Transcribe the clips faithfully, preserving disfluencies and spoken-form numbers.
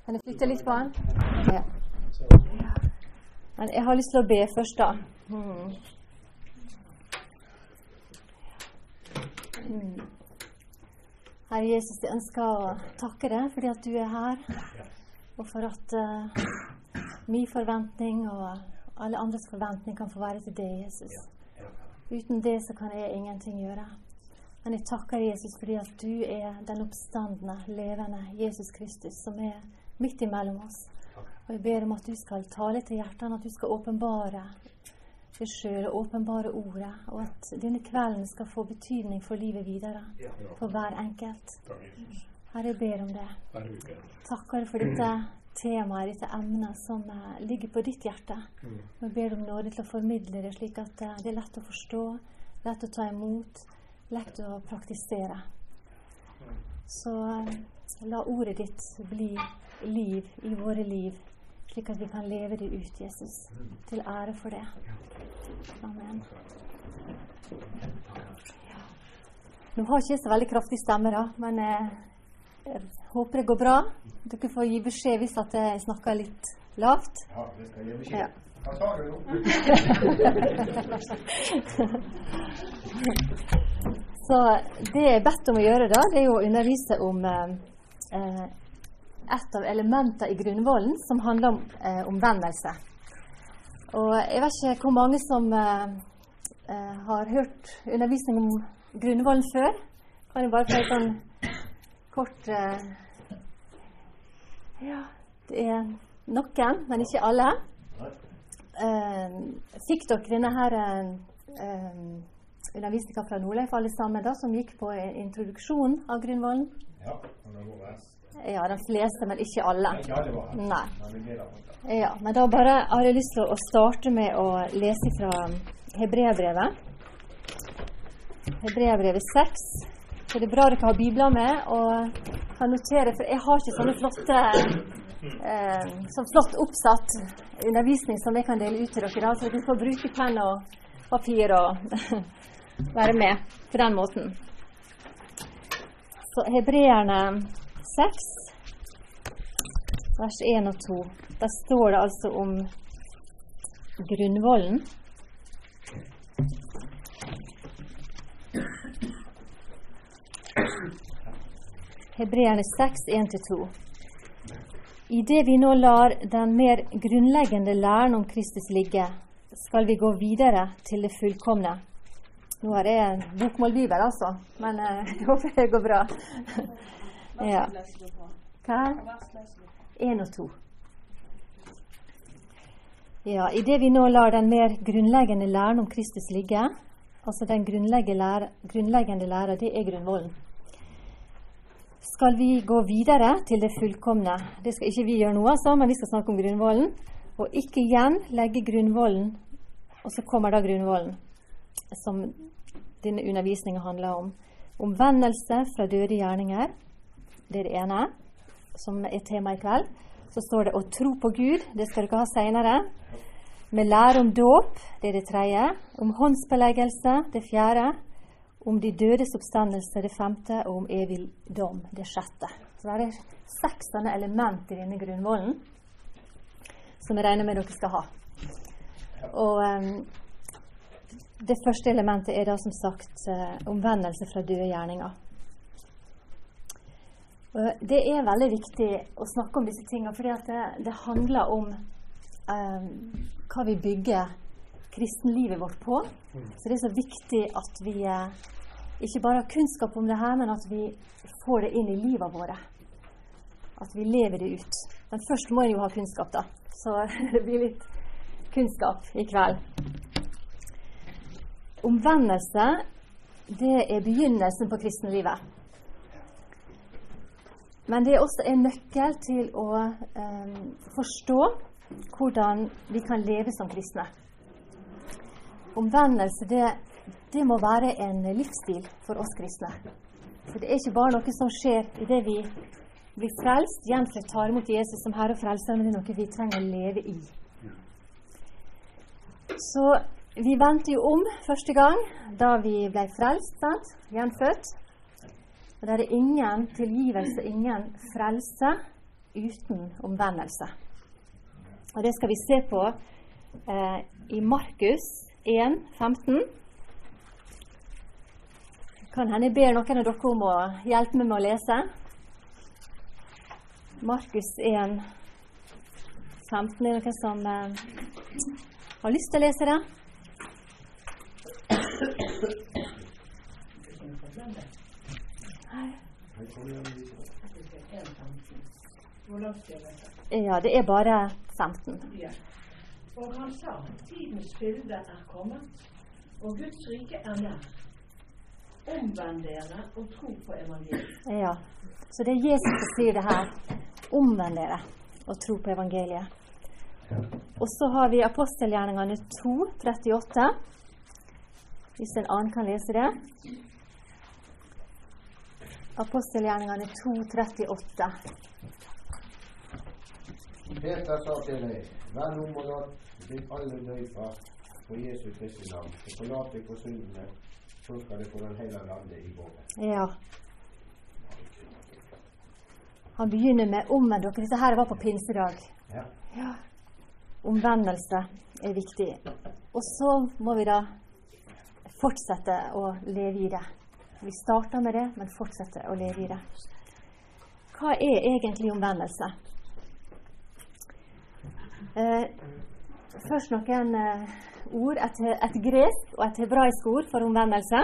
Kan jeg flytte litt på den? Ja. Men jeg har lyst til å be først da. Mm. Mm. Herre Jesus, jeg ønsker å takke deg fordi at du er her, og for at uh, min forventning og alle andres forventning kan få være til deg, Jesus. Uten det så kan jeg ingenting gjøre. Men jeg takker Jesus fordi at du er den oppstandende, levende Jesus Kristus som er midt imellom oss. Og jeg ber om at du skal tale til hjertene, at du skal åpenbare deg selv og åpenbare ordet, og at denne kvelden skal få betydning for livet videre, for hver enkelt. Herre, jeg ber om det. Takker for dette temaet, dette emnet som uh, ligger på ditt hjerte. Og jeg ber om nåde til å formidle det slik at uh, det er lett å forstå, lett å ta imot, lett å praktisere. Så uh, la ordet ditt bli liv i våre liv, slik at vi kan leve det ut, Jesus, til ære for det. Amen. Ja. Nå har ikke jeg så veldig kraftig stemme da, men jeg, jeg håper det går bra. Dere får gi beskjed hvis at jeg snakker litt lavt. Ja, det skal jeg gi beskjed. Ja. Hva sa du nå? Så det jeg er bedt om å gjøre da, det er jo å undervise om eh, et av elementene i grunnvollen som handler om eh, omvendelse. Og jeg vet ikke hvor mange som eh, eh, har hørt undervisning om grunnvollen før. Kan jeg bare få en sånn kort eh, ja, det er noen, men ikke alle. Eh, fikk dere denne her eh, undervisningen fra Nordleif alle sammen da, som gikk på introduksjon av grunnvollen? Ja, det var mest. Ja, de fleste, men ikke alle. Ja, det var Nei. Nei. Ja, men da bare har jeg lyst til å starte med å lese fra Hebreabrevet. Hebreabrevet seks. Så det er bra dere har bibler med, og kan notere, for jeg har ikke sånne flotte, eh, sånn flott oppsatt undervisning som jeg kan dele ut til dere da, så dere får bruke penn og papir og være med på den måten. Så Hebreerne seks, vers én og to. Der står det altså om grunnvollen. Hebreerne seks, én til to. I det vi nå lar den mer grunnleggende læren om Kristus ligge, skal vi gå videre til det fullkomne. Nå har jeg en bokmålbibel altså, men uh, jeg håper det går bra. Ja. Hva? En og to. Ja, i det vi nå lar den mer grunnleggende læren om Kristus ligge, altså den grunnleggende lære, grunnleggende lære, det er grunnvollen. Skal vi gå videre til det fullkomne? Det skal ikke vi gjøre noe altså, men vi skal snakke om grunnvollen, og ikke igjen legge grunnvollen, og så kommer da grunnvollen, som denne undervisningen handler om. Omvendelse fra døde gjerninger, det er det ene, som er tema i kveld. Så står det å tro på Gud, det skal dere ha senere. Med lære om dåp, det er det tredje. Om håndsbeleggelse, det fjerde. Om de dødes oppstandelse, det femte. Og om evig dom, det sjette. Så det er seks sånne elementer i denne grunnvollen, som jeg regner med dere skal ha. Og um, det første elementet er da som sagt uh, omvendelse fra døde gjerninger. Det er veldig viktig å snakke om disse tingene, fordi at det, det handler om um, hva vi bygger kristenlivet vårt på. Så det er så viktig at vi uh, ikke bare har kunnskap om det her, men at vi får det inn i livet våre. At vi lever det ut. Men først må jeg jo ha kunnskap da, så det blir litt kunnskap i kveld. Omvendelse, det er begynnelsen på kristenlivet. Men det er også en nøkkel til å um, forstå hvordan vi kan leve som kristne. Omvendelse, det, det må være en livsstil for oss kristne. For det er ikke bare noe som skjer i det vi blir frelst, gjenfødt, tar imot Jesus som Herre og Frelser, men det er noe vi trenger å leve i. Så vi vendte jo om første gang da vi ble frelst, sant? Gjenfødt. Og der er ingen tilgivelse, ingen frelse uten omvendelse. Og det skal vi se på eh, i Markus en femten. Kan hende jeg ber noen av dere om å hjelpe meg med å lese. Markus en femten. Er det noen som eh, har lyst til å lese det? Ja, det er bare femten. Ja. Og han sa, tidens fylde er kommet, og Guds rike er nær. Omvend dere og tro på evangeliet. Ja, så det er Jesus som sier det her. Omvend dere og tro på evangeliet. Og så har vi apostelgjerningene to trettiåtte. Hvis en annen kan lese det. Apostelgjerningene to trettiåtte. Peter sa til deg, vær om og la ditt alle døypa på Jesus Kristi navn, og forlat deg for syndene, så skal det få den hele landet i båret. Ja. Han begynner med omvend dere. Dette her var på pinsedag. Ja. Ja. Omvendelse er viktig. Og så må vi da fortsette å leve i det. Vi starter med det, men fortsetter å leve i det. Hva er egentlig omvendelse? Eh, først noen eh, ord, et, et gresk og et hebraisk ord for omvendelse.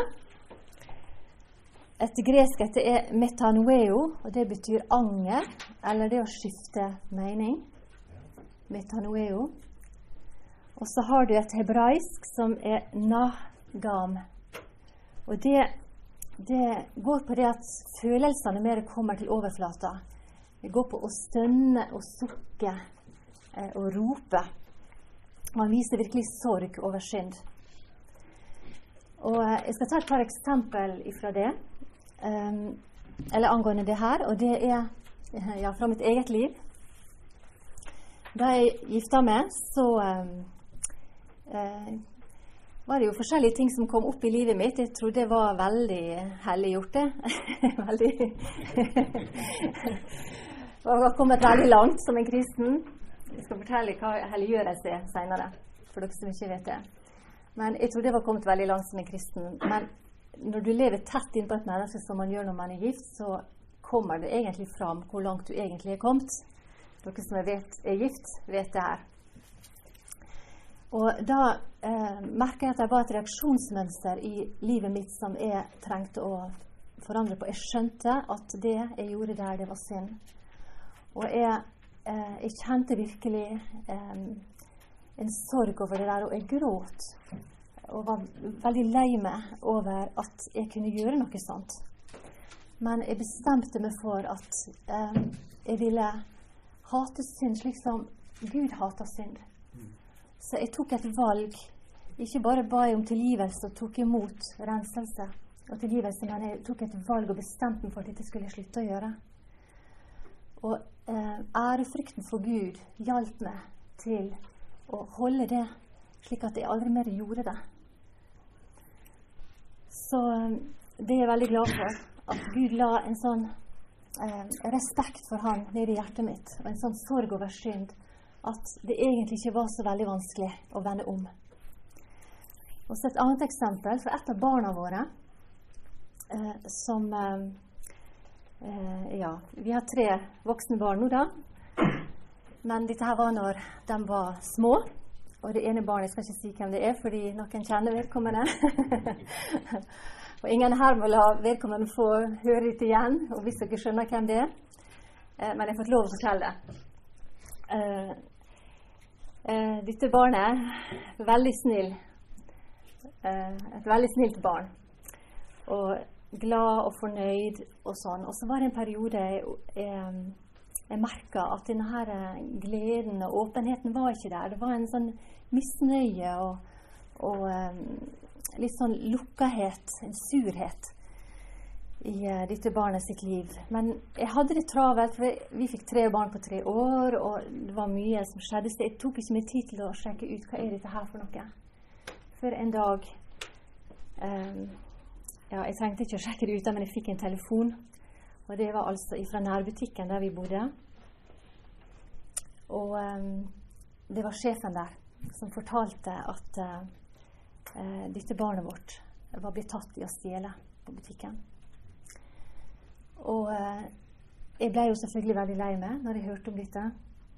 Et gresk et er metanoeo, og det betyr anger, eller det å skifte mening. Metanoeo. Og så har du et hebraisk som er nagam. Og det, det går på det at følelsene mer kommer til overflata. Det går på å stønne og sukke eh, og rope. Man viser virkelig sorg over synd. Og eh, jeg skal ta et par eksempel fra det, um, eller angående det her, og det er ja, fra mitt eget liv. Da jeg gifta meg, så um, eh, var det jo forskjellige ting som kom opp i livet mitt. Jeg tror det var veldig hellig gjort det. veldig Jeg har kommet veldig langt som en kristen. Jeg skal fortelle hva helliggjørelse er senere, for dere som ikke vet det. Men jeg tror det var kommet veldig langt som en kristen. Men når du lever tett inn på et menneske som man gjør når man er gift, så kommer det egentlig fram hvor langt du egentlig er kommet. Dere som vet, er gift, vet det her. Og da eh, merker jeg at det var et reaksjonsmønster i livet mitt som jeg trengte å forandre på. Jeg skjønte at det jeg gjorde der, det var synd. Og jeg, eh, jeg kjente virkelig eh, en sorg over det der, og jeg gråt. Og var veldig lei meg over at jeg kunne gjøre noe sånt. Men jeg bestemte meg for at eh, jeg ville hate synd slik som Gud hater synd. Så jeg tok et valg. Ikke bare ba jeg om tilgivelse og tok imot renselse og tilgivelse, men jeg tok et valg og bestemte meg for at dette skulle jeg slutte å gjøre. Og eh, ærefrykten for Gud hjalp meg til å holde det, slik at jeg aldri mer gjorde det. Så det er jeg veldig glad for, at Gud la en sånn eh, respekt for han nede i hjertet mitt, og en sånn sorg over synd, at det egentlig ikke var så veldig vanskelig å vende om. Og så et annet eksempel fra et av barna våre, eh, som, eh, ja, vi har tre voksne barn nå da, men dette her var når de var små, og det ene barnet, jeg skal ikke si hvem det er, fordi noen kjenner vedkommende. Og ingen her må la vedkommende få høre dette igjen, og hvis dere skjønner hvem det er, eh, men jeg har fått lov å fortelle det. Uh, uh, dette barnet er veldig snill, uh, et veldig snilt barn, og glad og fornøyd og sånn. Og så var det en periode jeg, jeg, jeg merket at denne her gleden og åpenheten var ikke der. Det var en sånn misnøye og, og um, litt sånn lukkahet, en surhet i uh, dette barnet sitt liv. Men jeg hadde det travelt, for vi fikk tre barn på tre år, og det var mye som skjedde, så jeg tok ikke meg tid til å sjekke ut hva er dette her for noe. Før en dag, um, ja, jeg trengte ikke å sjekke det ut, men jeg fikk en telefon, og det var altså fra nærbutikken der vi bodde. Og um, det var sjefen der som fortalte at uh, uh, dette barnet vårt var blitt tatt i å stjele på butikken. Og uh, jeg ble jo selvfølgelig veldig lei meg når jeg hørte om dette.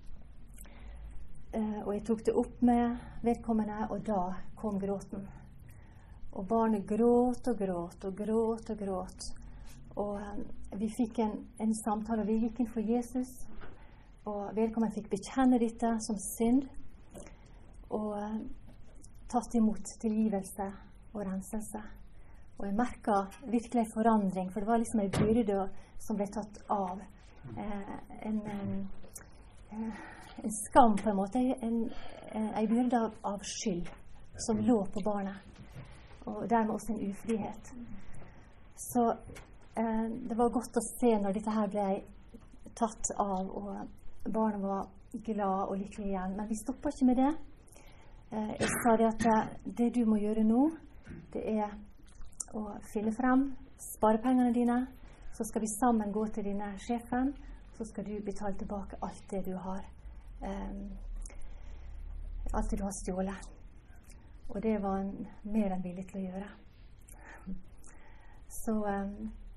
Uh, og jeg tok det opp med vedkommende, og da kom gråten. Og barnet gråt og gråt og gråt og gråt. Og um, vi fikk en, en samtale, og vi gikk inn for Jesus. Og vedkommende fikk bekjenne dette som synd. Og uh, tatt imot tilgivelse og renselse. Og jeg merket virkelig en forandring, for det var liksom en byrde som ble tatt av. Eh, en, en, en skam på en måte, en, en byrde av, av skyld som lå på barnet. Og dermed også en ufrihet. Så eh, det var godt å se når dette her ble tatt av, og barnet var glad og lykkelig igjen. Men vi stopper ikke med det. Eh, jeg sa det at det du må gjøre nå, det er å finne frem sparepengene dine, så skal vi sammen gå til dine sjefen, så skal du betale tilbake alt det du har, um, alt det du har stjålet. Og det var han mer enn villig til å gjøre. Så um,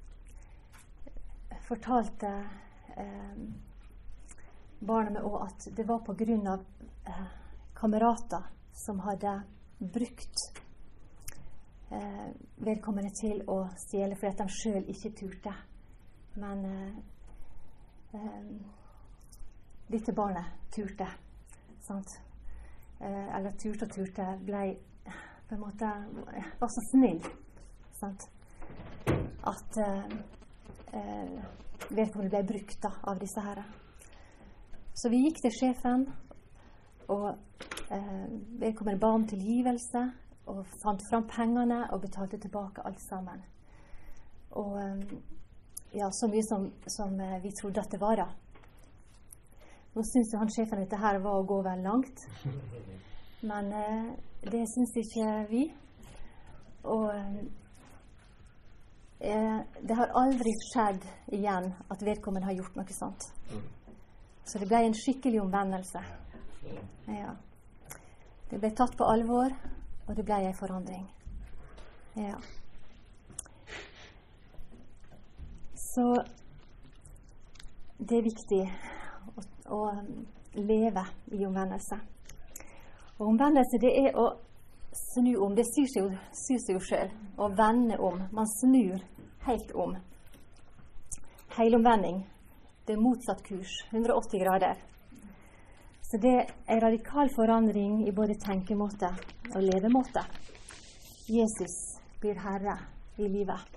fortalte um, barnet meg også at det var på grunn av uh, kamerater som hadde brukt uh, vedkommende til å stjele fordi at de selv ikke turte. Men uh, um, dette barnet turte, sant? Uh, eller turte og turte, ble på en måte, var så snill, sant? At uh, uh, vedkommende ble brukt da, av disse herre. Så vi gikk til sjefen, og uh, vedkommende ba om tilgivelse, og fant fram pengene, og betalte tilbake alt sammen. Og um, ja, så mye som, som uh, vi trodde at det var da. Nå synes jo han sjefen at dette her var å gå vel langt. Men uh, det synes ikke vi. Og uh, det har aldri skjedd igjen at vedkommende har gjort noe sånt. Så det ble en skikkelig omvendelse. Ja. Det ble tatt på alvor, og det ble en forandring. Ja. Så det er viktig å, å leve i omvendelse. Og omvendelse, det er å snu om. Det syr seg jo, syr seg jo selv. Å vende om. Man snur helt om. Heilomvending. Det er motsatt kurs. hundre og åtti grader. Så det er radikal forandring i både tenkemåte og levemåte. Jesus blir herre i livet.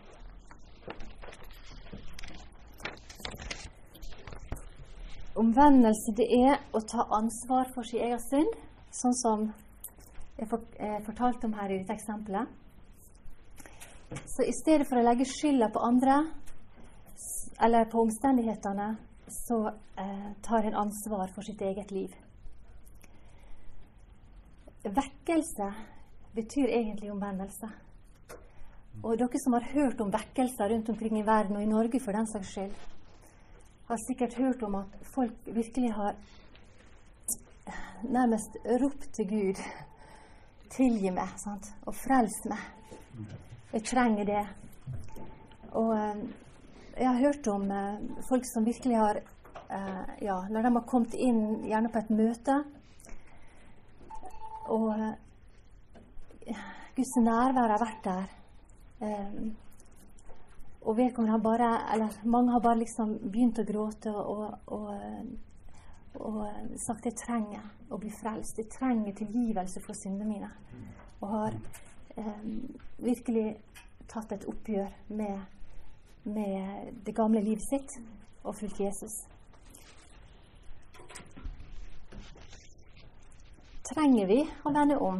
Omvendelse, det er å ta ansvar for sin egen synd, sånn som jeg fortalte om her i dette eksempelet. Så i stedet for å legge skylda på andre, eller på omstendighetene, så eh, tar en ansvar for sitt eget liv. Vekkelse betyr egentlig omvendelse. Og dere som har hørt om vekkelser rundt omkring i verden, og i Norge for den saks skyld, har sikkert hørt om at folk virkelig har nærmest ropt til Gud, tilgi meg, sant? Og frels meg. Jeg trenger det. Og eh, jeg har hørt om eh, folk som virkelig har, eh, ja, når de har kommet inn gjerne på et møte, og eh, Guds nærvær har vært der, eh, og vedkommende har bare, eller mange har bare liksom begynt å gråte og, og, og, og sagt jeg trenger å bli frelst, jeg trenger tilgivelse for syndene mine, og har eh, virkelig tatt et oppgjør med, med det gamle livet sitt og fulgt Jesus. Trenger vi å vende om?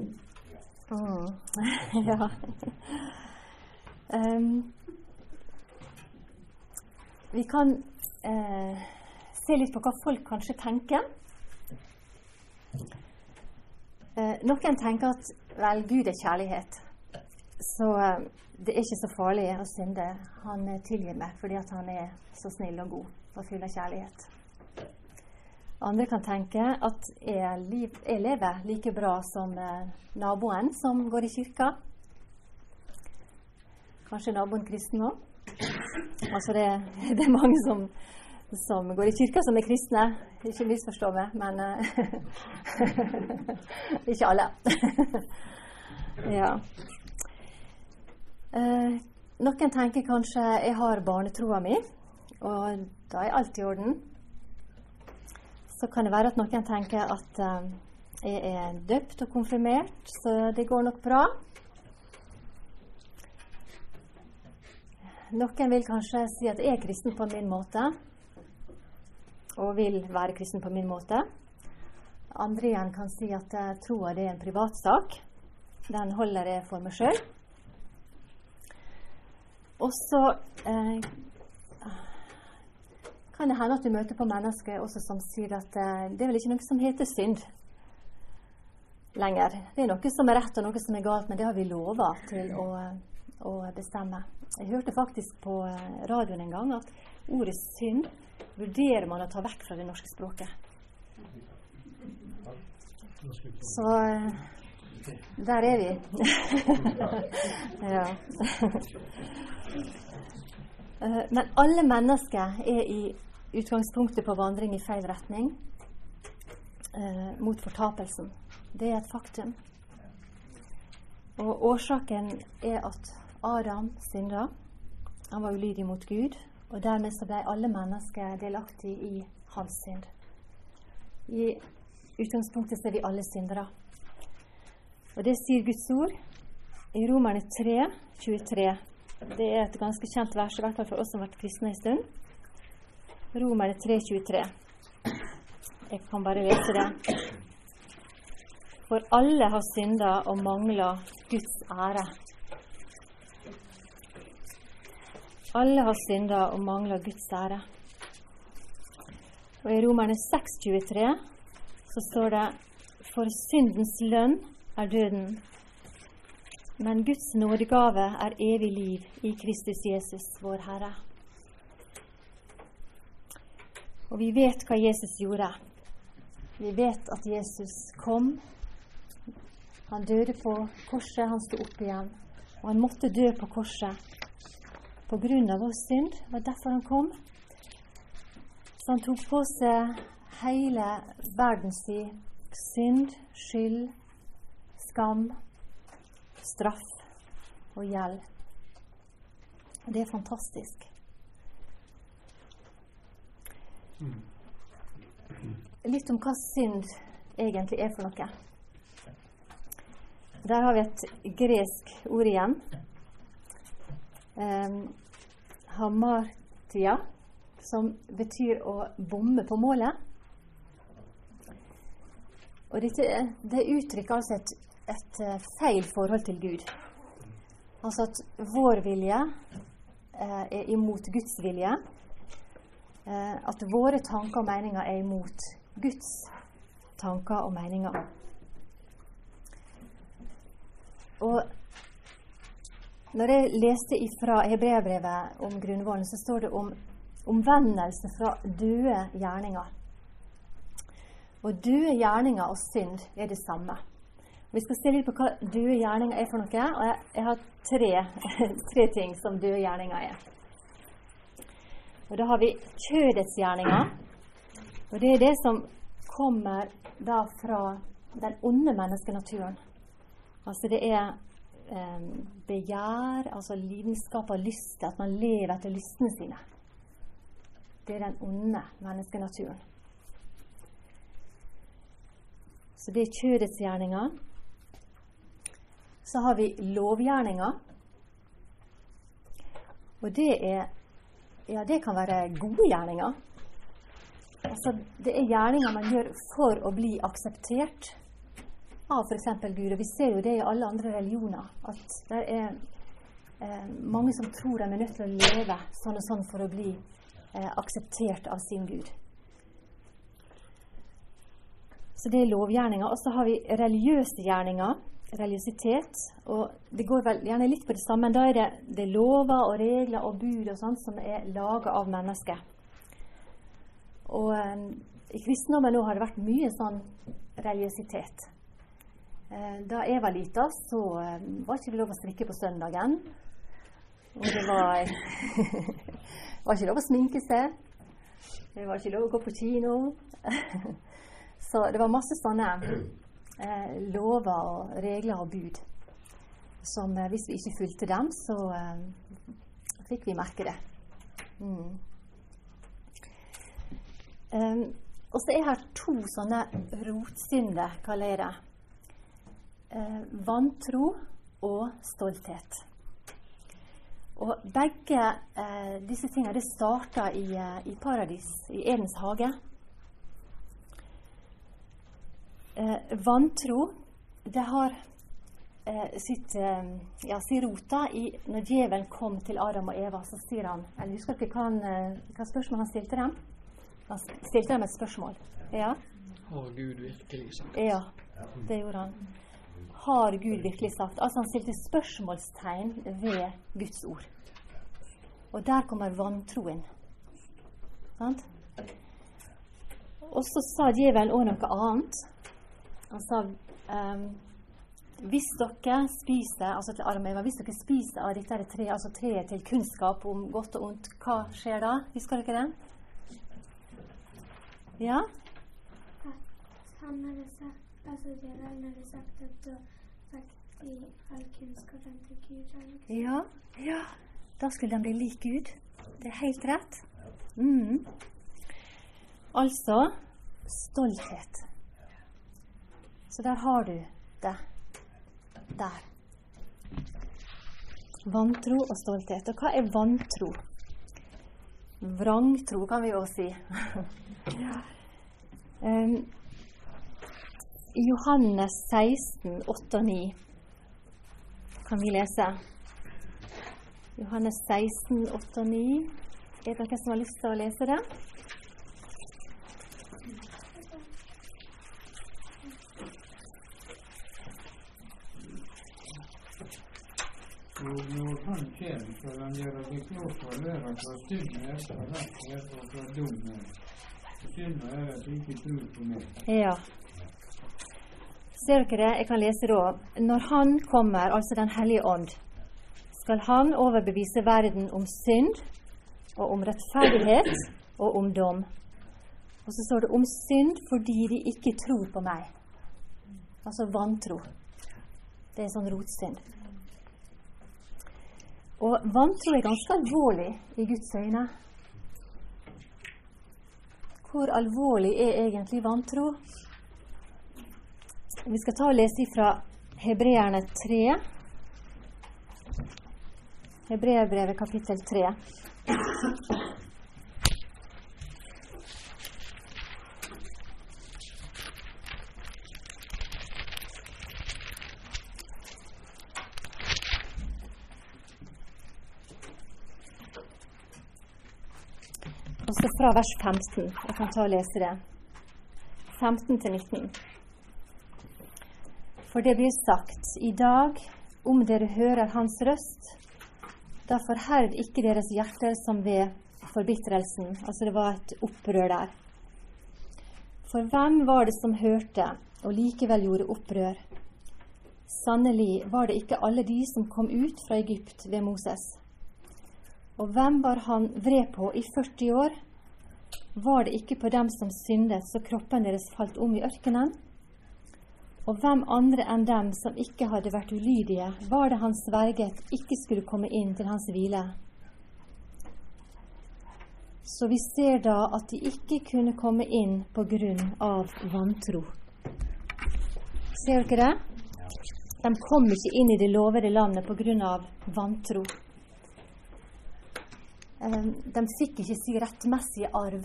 Mm. Ja. um, Vi kan eh, se litt på hva folk kanskje tenker. Eh, noen tenker at vel, Gud er kjærlighet, så eh, det er ikke så farlig å synde. Han tilgir meg fordi at han er så snill og god og full av kjærlighet. Andre kan tenke at jeg, liv, jeg lever like bra som eh, naboen som går i kirka. Kanskje naboen kristen også. Altså det, det er mange som, som går i kirka som er kristne. Ikke misforstå meg, men uh, ikke alle. Ja. Uh, noen tenker kanskje jeg har barnetroa mi, og da er alt i orden. Så kan det være at noen tenker at uh, jeg er døpt og konfirmert, så det går nok bra. Noen vil kanskje si at jeg er kristen på min måte, og vil være kristen på min måte. Andre igjen kan si at uh, troa det er en privatsak. Den holder jeg for meg selv. Og så uh, kan det hende at du møter på mennesker også som sier at uh, det er vel ikke noe som heter synd lenger. Det er noe som er rett og noe som er galt, men det har vi lovet til å, å bestemme. Jeg hørte faktisk på radioen en gang at ordet synd vurderer man å ta vekk fra det norske språket. Så der er vi. Ja. Men alle mennesker er i utgangspunktet på vandring i feil retning eh, mot fortapelsen. Det er et faktum. Og årsaken er at Adam synda. Han var ulydig mot Gud, og dermed så ble alle mennesker delaktige i hans synd. I utgangspunktet så er vi alle syndere. Og det sier Guds ord i Romerne tre, tjuetre. Det er et ganske kjent vers, i hvert fall for oss som har vært kristne en stund. Romerne tre, tjuetre. Jeg kan bare lese det. For alle har syndet og mangler Guds ære. Alle har syndet og mangler Guds ære. Og i Romerne seks, tjuetre så står det: For syndens lønn er døden, men Guds nådegave er evig liv i Kristus Jesus, vår Herre. Og vi vet hva Jesus gjorde. Vi vet at Jesus kom. Han døde på korset, han stod opp igjen. Og han måtte dø på korset på grunn av vår synd. Det var derfor han kom. Så han tok på seg hele verdens synd, skyld, skam, straff og gjeld. Og det er fantastisk. Litt om hva synd egentlig er for noe. Der har vi et gresk ord igjen. Um, hamartia, som betyr å bomme på målet. Og dette, det uttrykker altså et, et feil forhold til Gud. Altså at vår vilje eh, er imot Guds vilje. Eh, at våre tanker og meninger er imot Guds tanker og meninger. Og når jeg leste fra Hebreerbrevet om grunnvollen, så står det om omvendelse fra døde gjerninger. Og døde gjerninger og synd er det samme. Vi skal se litt på hva døde gjerninger er for noe, og jeg, jeg har tre, tre ting som døde gjerninger er. Og da har vi kjødets gjerninger, og det er det som kommer da fra den onde menneskenaturen. Altså det er eh, begjær, altså lidenskap og lyst, at man lever etter lystene sine. Det er den onde menneskenaturen. Så det er kjødets gjerninger. Så har vi lovgjerninger. Og det er, ja, det kan være gode gjerninger. Altså, det er gjerninger man gjør for å bli akseptert av for eksempel Gud. Og vi ser jo det i alle andre religioner, at det er eh, mange som tror de er nødt til å leve sånn og sånn for å bli eh, akseptert av sin Gud. Så det er lovgjerninger. Og så har vi religiøse gjerninger, religiøsitet, og det går vel gjerne litt på det samme, men da er det, det lover og regler og bud og sånt som er laget av mennesker. Og eh, i kristendommen nå har det vært mye sånn religiøsitet. Eh, da jeg var liten, så eh, var ikke det lov å strikke på søndagen. Og det var, var ikke lov å sminke seg. Det var ikke lov å gå på kino. Så det var masse sånne eh, lover og regler og bud som eh, hvis vi ikke fulgte dem, så eh, fikk vi merke det. Mm. Um, og så er her to sånne rotsynder, kaller jeg det. Uh, vantro og stolthet. Og begge uh, disse tingene, det startet i, uh, i paradis, i Edens hage. Uh, vantro, det har uh, sitt, uh, ja, sin rota i når djevelen kom til Adam og Eva, så sier han, eller husker dere hva, han, uh, hva spørsmål han stilte dem? Han stilte dem et spørsmål. Ja. Har Gud virkelig sagt? Ja, det gjorde han. Har Gud virkelig sagt? Altså han stilte spørsmålstegn ved Guds ord. Og der kommer vantroen. Sant? Og så sa djevelen også noe annet. Han sa, um, hvis dere spiser, altså til Adam og Eva, hvis dere spiser av dette tre, altså treet til kunnskap om godt og ondt, hva skjer da? Husker dere den? Ja? Han hadde sagt, altså djevelen hadde sagt at du har sagt i all kunnskapen til Gud. Ja, ja. Da skulle den bli lik Gud. Det er helt rett. Mm. Altså, stolthet. Så der har du det. Der. Vantro og stolthet. Og hva er vantro? Vrangtro kan vi jo si. um, I Johannes seksten, åtte og ni kan vi lese. Johannes seksten, åtte og ni. Er det noen som har lyst til å lese det? Og når han kommer, skal han gjøre det klart å lære fra synd er, fra rett er og fra dum er. Synd er at de ikke tror på meg. Ja. Ser dere det? Jeg kan lese da. Når han kommer, altså den hellige ånd, skal han overbevise verden om synd, og om rettferdighet, og om dom. Og så står det om synd fordi de ikke tror på meg. Altså vantro. Det er sånn rotsynd. Og vantro er ganske alvorlig i Guds øyne. Hvor alvorlig er egentlig vantro? Vi skal ta og lese fra Hebreerne tre. Hebreerbrevet kapittel tre. Og så fra vers femten. Jeg kan ta og lese det. femten til nitten. For det blir sagt, i dag, om dere hører hans røst, da forherd ikke deres hjerter som ved forbitrelsen. Altså det var et opprør der. For hvem var det som hørte, og likevel gjorde opprør? Sannelig var det ikke alle de som kom ut fra Egypt ved Moses. Og hvem var han vred på i førti år? Var det ikke på dem som syndet, så kroppen deres falt om i ørkenen? Og hvem andre enn dem som ikke hadde vært ulydige, var det han sverget ikke skulle komme inn til hans hvile? Så vi ser da at de ikke kunne komme inn på grunn av vantro. Ser dere det? De kom ikke inn i det lovede landet på grunn av vantro. De fikk ikke si rettmessige arv.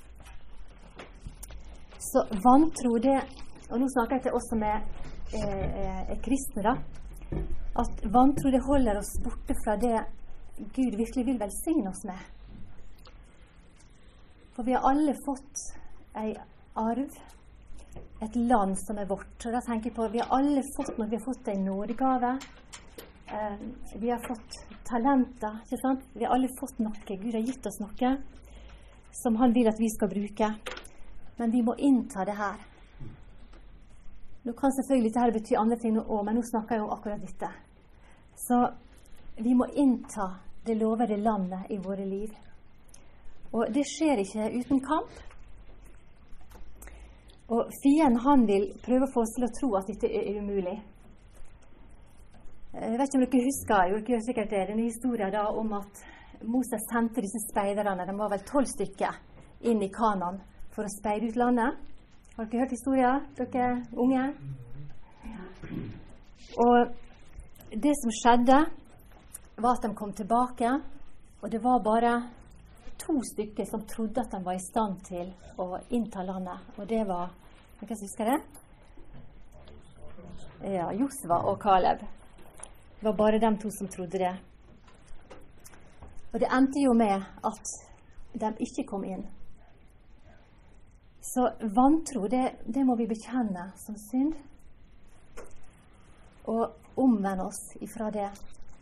Så vantro, det, og nå snakker jeg til oss som er, er, er kristne da, at vantro det holder oss borte fra det Gud virkelig vil velsigne oss med. For vi har alle fått en arv, et land som er vårt. Og da tenker jeg på, vi har alle fått noe, vi har fått en nådegave, eh, vi har fått talenter, ikke sant? Vi har alle fått noe, Gud har gitt oss noe som han vil at vi skal bruke. men vi må innta det her. Nå kan selvfølgelig dette bety andre ting også, men nå snakker jeg om akkurat dette. Så vi må innta det lovede landet i våre liv. Og det skjer ikke uten kamp. Og fienden, han vil prøve å få oss til å tro at dette er umulig. Jeg vet ikke om dere husker, jo, dere gjør sikkert det, denne historien da om at Moses sendte disse speiderne, de var vel tolv stykker, inn i Kanaan for å speide ut landet. Har dere hørt historien, dere unge? Og det som skjedde, var at de kom tilbake, og det var bare to stykker som trodde at de var i stand til å innta landet. Og det var, hva husker det? Ja, Josva og Kaleb. Det var bare de to som trodde det. Og det endte jo med at de ikke kom inn. Så vantro, det, det må vi bekjenne som synd. Og omvende oss ifra det.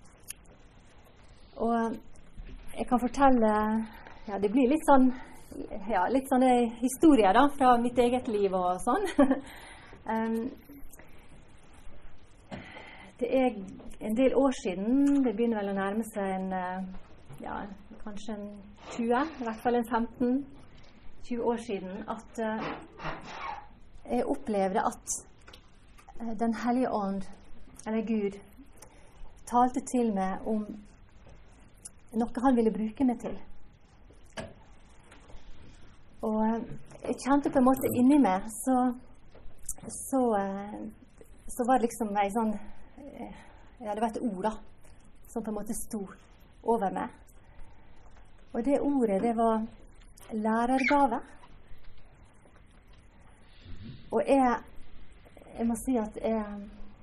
Og jeg kan fortelle, ja, det blir litt sånn, ja, litt sånne historier da, fra mitt eget liv og sånn. um, det er en del år siden, det begynner vel å nærme seg en, ja, kanskje en tjue, i hvert fall en femten tjue år siden, at uh, jeg opplevde at uh, Den hellige ånd, eller Gud, talte til meg om noe han ville bruke meg til. Og uh, jeg kjente på en måte inni meg, så, så, uh, så var det liksom en sånn, uh, ja, det var et ord da, som på en måte stod over meg. Og det ordet, det var lærergave. Og jeg, jeg må si at jeg,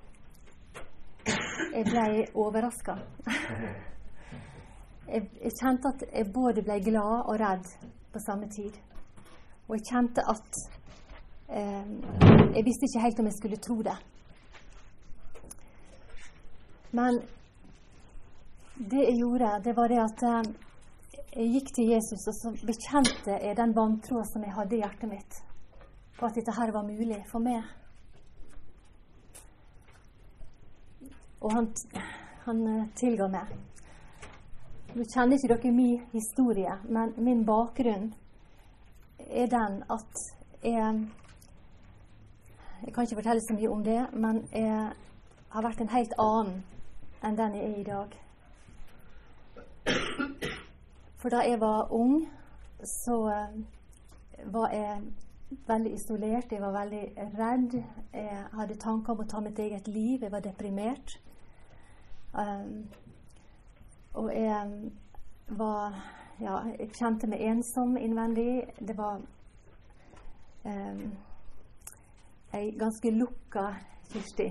jeg ble overrasket. jeg, jeg kjente at jeg både ble glad og redd på samme tid. Og jeg kjente at eh, jeg visste ikke helt om jeg skulle tro det. Men det jeg gjorde, det var det at eh, jeg gikk til Jesus, og så bekjente jeg den vantro som jeg hadde i hjertet mitt, på at dette her var mulig for meg. Og han, han tilga meg. Nå kjenner ikke dere min historie, men min bakgrunn er den at jeg, jeg kan ikke fortelle så mye om det, men jeg har vært en helt annen enn den jeg er i dag. For da jeg var ung, så uh, var jeg veldig isolert, jeg var veldig redd, jeg hadde tanker om å ta mitt eget liv, jeg var deprimert. Um, og jeg var, ja, jeg kjente meg ensom innvendig. Det var um, en ganske lukka Kirsti.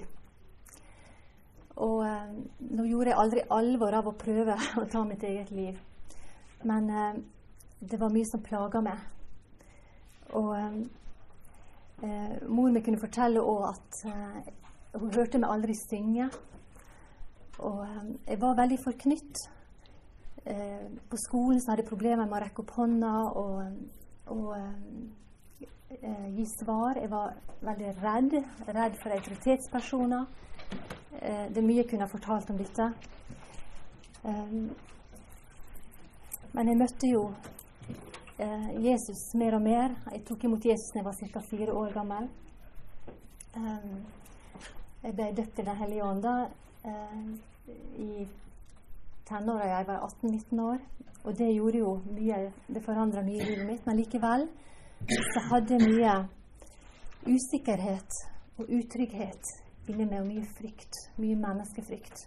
Og um, nå gjorde jeg aldri alvor av å prøve å ta mitt eget liv. Men uh, det var mye som plaget meg. Og um, uh, mor min kunne fortelle også at uh, hun hørte meg aldri synge. Og um, jeg var veldig forknytt. Uh, på skolen så hadde jeg problemer med å rekke opp hånda og, og um, uh, gi svar. Jeg var veldig redd, redd for autoritetspersoner. Uh, det er mye jeg kunne ha fortalt om dette. Um, Men jeg møtte jo eh, Jesus mer og mer. Jeg tok imot Jesus da jeg var ca. fire år gammel. Um, jeg ble døpt i Den hellige ånd da, eh, i tenåra. Jeg var atten nitten år. Og det gjorde jo mye, det forandret mye i livet mitt. Men likevel så hadde jeg mye usikkerhet og utrygghet inni meg, og mye frykt. Mye menneskefrykt.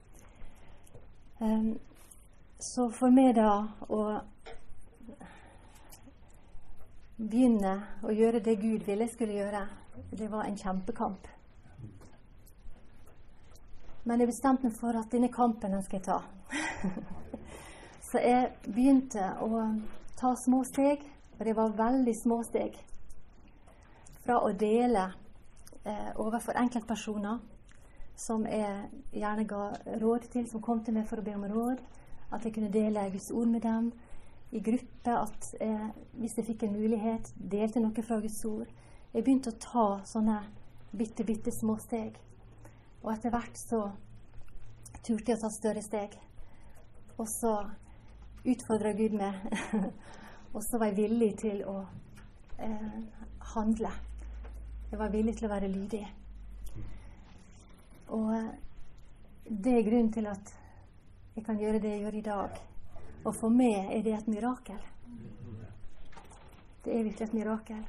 Um, Så for meg da å begynne å gjøre det Gud ville jeg skulle gjøre, det var en kjempekamp. Men jeg bestemte meg for at denne kampen den skal jeg ta. Så jeg begynte å ta små steg, og det var veldig små steg. Fra å dele eh, overfor enkeltpersoner som jeg gjerne ga råd til, som kom til meg for å be om råd. At jeg kunne dele Guds ord med dem. i gruppe, at eh, hvis jeg fikk en mulighet, delte noe fra Guds ord. Jeg begynte å ta sånne bitte, bitte små steg. Og etter hvert så turte jeg å ta større steg. Og så utfordret Gud meg. Og så var jeg villig til å eh, handle. Jeg var villig til å være lydig. Og eh, det er grunnen til at jeg kan gjøre det jeg gjør i dag. Og for meg er det et mirakel. Det er virkelig et mirakel.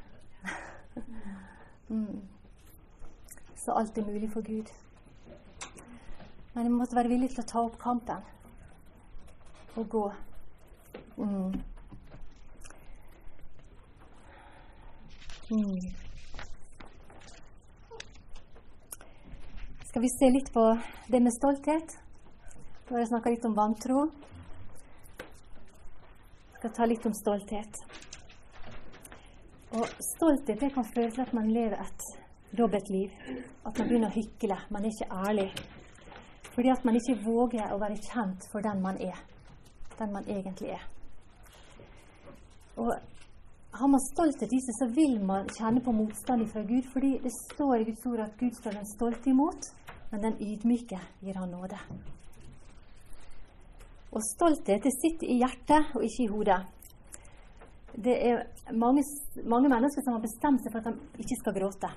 mm. Så alt er mulig for Gud. Men jeg måtte være villig til å ta opp kampen. Og gå. Mm. Mm. Skal vi se litt på det med stolthet? Nå har jeg snakket litt om vantro. Jeg skal ta litt om stolthet. Og stolthet, det kan føle til at man lever et dobbeltliv. At man begynner å hykle, man er ikke ærlig. Fordi at man ikke våger å være kjent for den man er. Den man egentlig er. Og har man stolthet i seg, så vil man kjenne på motstand fra Gud, fordi det står i Guds ord at Gud står den stolte imot, men den ydmyke gir han nåde. Og stolthet, det sitter i hjertet og ikke i hodet. Det er mange, mange mennesker som har bestemt seg for at de ikke skal gråte.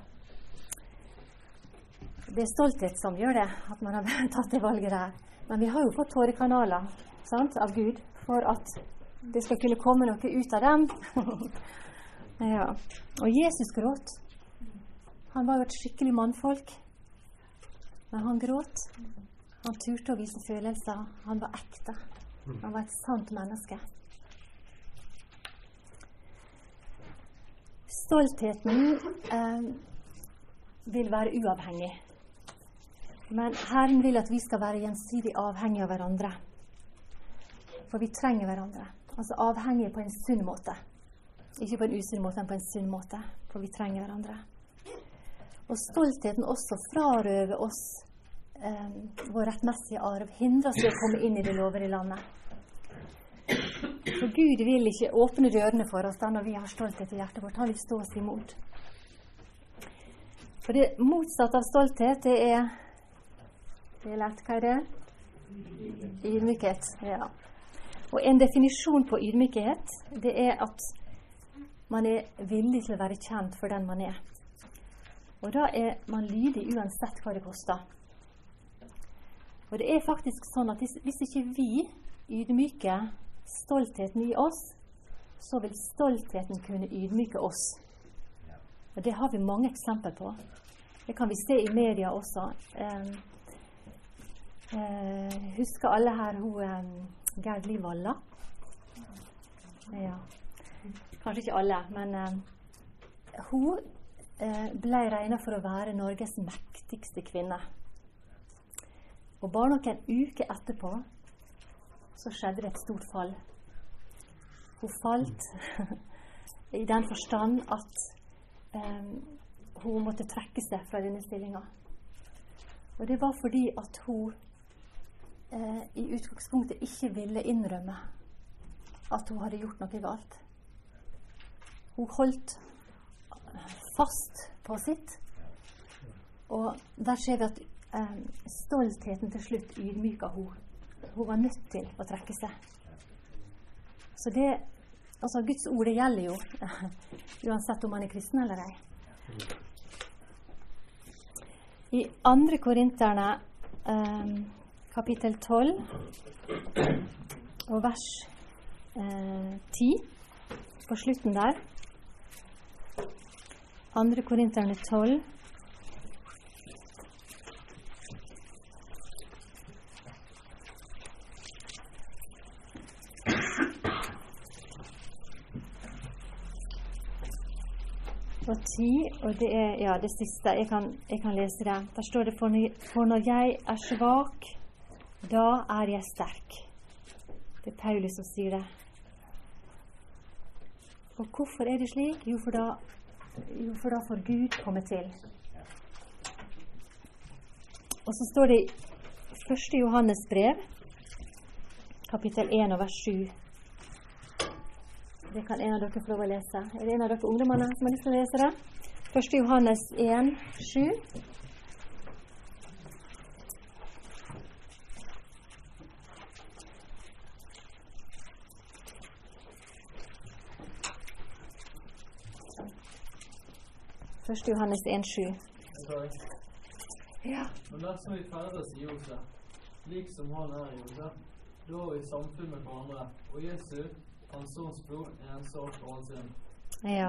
Det er stolthet som gjør det, at man har tatt det valget der. Men vi har jo fått tårekanaler, sant, av Gud, for at det skal kunne komme noe ut av dem. ja. Og Jesus gråt. Han var jo et skikkelig mannfolk. Men han gråt. Han turte å vise følelser. Han var ekte. Han var et sant menneske. Stoltheten eh, vil være uavhengig. Men Herren vil at vi skal være gjensidig avhengige av hverandre. For vi trenger hverandre. Altså avhengige på en sunn måte. Ikke på en usunn måte, men på en sunn måte. For vi trenger hverandre. Og stoltheten også frarøver oss eh, vår rettmessige arv. Hindrer oss i å komme inn i det lovede landet. For Gud vil ikke åpne dørene for oss da når vi har stolthet i hjertet vårt. Han vil stå oss imot. For det motsatte av stolthet, det er det er lært, hva er det? Ydmykhet. Ja. Og en definisjon på ydmykhet, det er at man er villig til å være kjent for den man er. Og da er man lydig uansett hva det koster. Og det er faktisk sånn at hvis ikke vi ydmyker stoltheten i oss, så vil stoltheten kunne ydmyke oss. Og det har vi mange eksempler på. Det kan vi se i media også. Um, uh, husker alle her hun um, Gerd Liv Valla? Ja. Kanskje ikke alle, men um, hun uh, ble regnet for å være Norges mektigste kvinne. Og bare noen uker etterpå så skjedde det et stort fall. Hun falt i den forstand at um, hun måtte trekke seg fra denne stillingen. Og det var fordi at hun uh, i utgangspunktet ikke ville innrømme at hun hadde gjort noe galt. Hun holdt fast på sitt, og der ser vi at um, stoltheten til slutt ydmyket hun. Hun var nødt til å trekke seg. Så det, altså Guds ord, det gjelder jo, uansett om man er kristen eller ei. I andre Korinterne, um, kapittel tolv, og vers uh, ti, på slutten der. Andre Korinterne tolv, og ti, og det er ja, det siste. Jeg kan, jeg kan lese det. Der står det, for når, for når jeg er svak, da er jeg sterk. Det er Paulus som sier det. Og hvorfor er det slik? Jo, for da, jo, for da får Gud komme til. Og så står det i første Johannes brev, kapittel en og vers sju. Det kan en av dere få lov å lese. Er det en av dere ungdommene som har lyst til å lese det? første Johannes en, sju. første Johannes en, sju. Ja. Men dersom vi ferdes i Josef, slik som han er i Josef, da er vi samfunn med hverandre, og Jesu, hans sons blod, er en sak for all sin. Ja.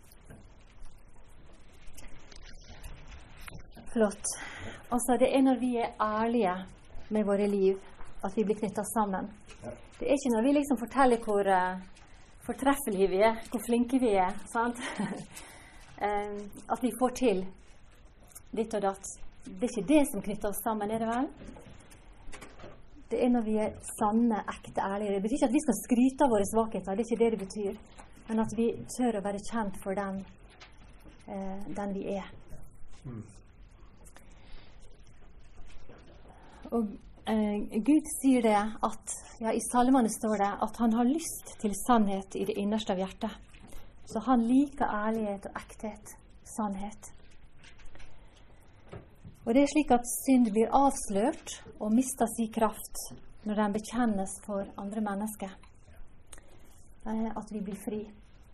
Flott. Altså, det er når vi er ærlige med våre liv, at vi blir knyttet sammen. Det er ikke når vi liksom forteller hvor uh, fortreffelige vi er, hvor flinke vi er, sant? uh, at vi får til ditt og datt. Det er ikke det som knytter oss sammen, er det vel? Det er når vi er sanne, ekte, ærlige. Det betyr ikke at vi skal skryte av våre svakheter, det er ikke det det betyr. Men at vi tør å være kjent for den, uh, den vi er. Mm. Og eh, Gud sier det at, ja, i salmene står det at han har lyst til sannhet i det innerste av hjertet. Så han liker ærlighet og ekthet, sannhet. Og det er slik at synd blir avslørt og mister sin kraft når den bekjennes for andre mennesker. Eh, at vi blir fri.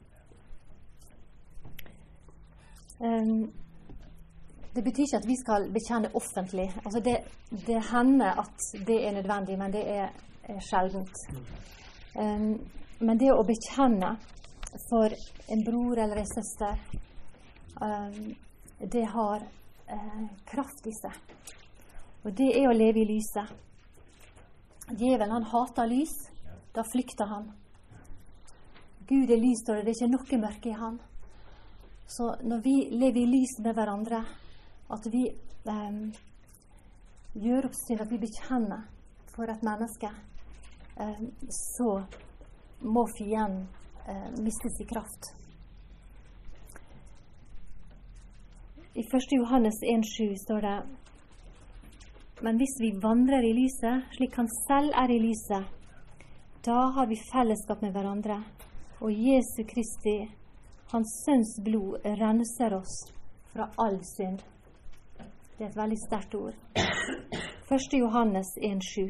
Um, Det betyr ikke at vi skal bekjenne offentlig. Altså det, det hender at det er nødvendig, men det er, er sjeldent. Um, men det å bekjenne for en bror eller en søster, um, det har uh, kraft i seg. Og det er å leve i lyset. Djevelen, han hater lys. Da flykter han. Gud er lys, og det er ikke noe mørke i han. Så når vi lever i lys med hverandre, at vi eh, gjør opp synd, at vi bekjenner for et menneske, eh, så må fienden eh, miste sin kraft. I første Johannes en, sju står det: men hvis vi vandrer i lyset, slik han selv er i lyset, da har vi fellesskap med hverandre, og Jesu Kristi, hans sønns blod, renser oss fra all synd. Det er et veldig sterkt ord. første Johannes en, sju.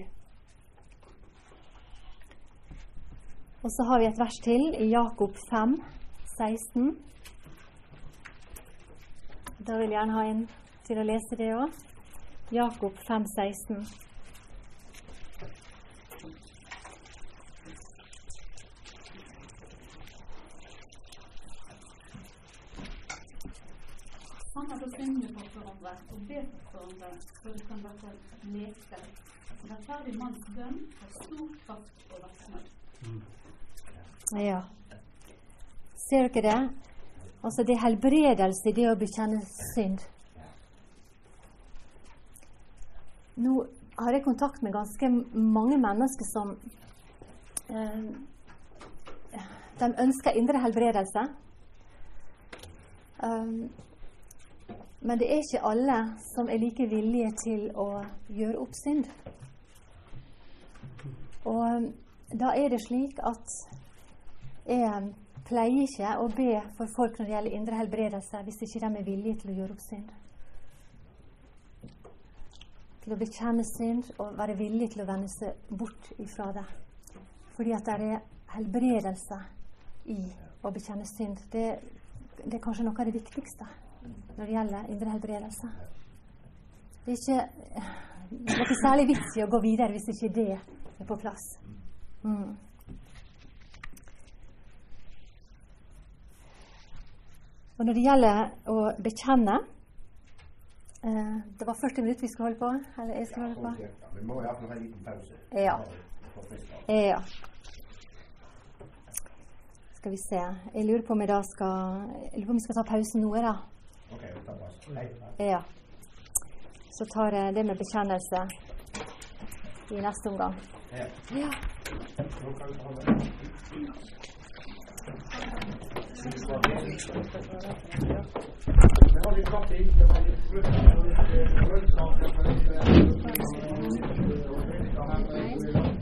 Og så har vi et vers til i Jakob fem, seksten. Da vil jeg gjerne ha en til å lese det også. Jakob fem, seksten. Han har syndet for hverandre og ber for hverandre, så det kan være leke. En rettferdig manns bønn har stor kraft og virksomhet. Ja. Ser dere det? Altså det er helbredelse i det å bekjenne synd. Nå har jeg kontakt med ganske mange mennesker som eh, de ønsker indre helbredelse. Um, Men det er ikke alle som er like villige til å gjøre opp synd. Og da er det slik at jeg pleier ikke å be for folk når det gjelder indre helbredelse, hvis ikke de er villige til å gjøre opp synd. Til å bekjenne synd og være villige til å vende seg bort ifra det. Fordi at det er helbredelse i å bekjenne synd. Det, det er kanskje noe av det viktigste når det gjelder indre helbredelse. Det er ikke noe særlig vits i å gå videre hvis ikke det er på plass. Mm. Og når det gjelder å bekjenne, eh, det var førti minutter vi skulle holde på, eller jeg skulle holde på. Vi må i hvert fall ha en liten pause. Ja. Ja. Skal vi se. Jeg lurer på om jeg da skal, jeg lurer på om vi skal ta pausen nå, da. Ok, vi tar pausen. Hei. Ja. Så tar jeg det med bekjennelse i neste omgang. Ja. Ja. Nå kan vi ta det. Vi har litt kaffe, vi har litt grønnsaker, vi har litt grønnsaker, vi har litt